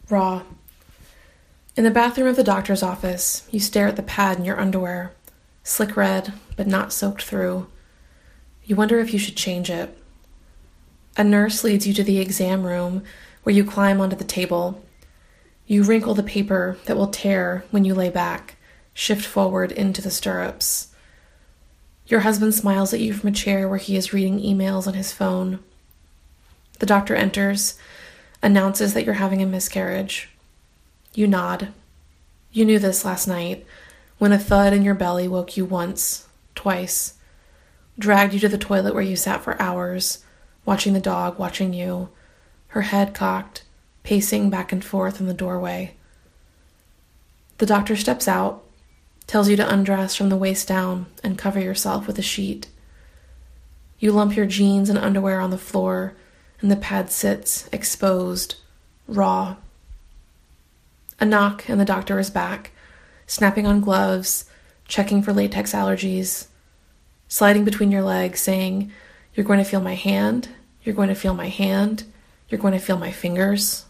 Raw. In the bathroom of the doctor's office, you stare at the pad in your underwear, slick red, but not soaked through. You wonder if you should change it. A nurse leads you to the exam room where you climb onto the table. You wrinkle the paper that will tear when you lay back, shift forward into the stirrups. Your husband smiles at you from a chair where he is reading emails on his phone. The doctor enters, announces that you're having a miscarriage. You nod. You knew this last night, when a thud in your belly woke you once, twice, dragged you to the toilet where you sat for hours, watching the dog watching you, her head cocked, pacing back and forth in the doorway. The doctor steps out, tells you to undress from the waist down and cover yourself with a sheet. You lump your jeans and underwear on the floor, and the pad sits, exposed, raw. A knock, and the doctor is back, snapping on gloves, checking for latex allergies, sliding between your legs, saying, "You're going to feel my hand, you're going to feel my hand, you're going to feel my fingers."